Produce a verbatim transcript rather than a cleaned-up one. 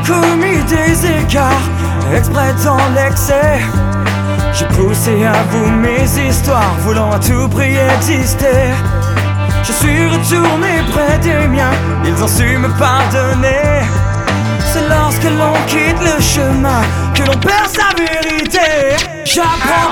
commis des écarts, exprès dans l'excès. J'ai poussé à bout mes histoires, voulant à tout prix exister. Je suis retourné près des miens, ils ont su me pardonner. C'est lorsque l'on quitte le chemin que l'on perd sa vérité. J'apprends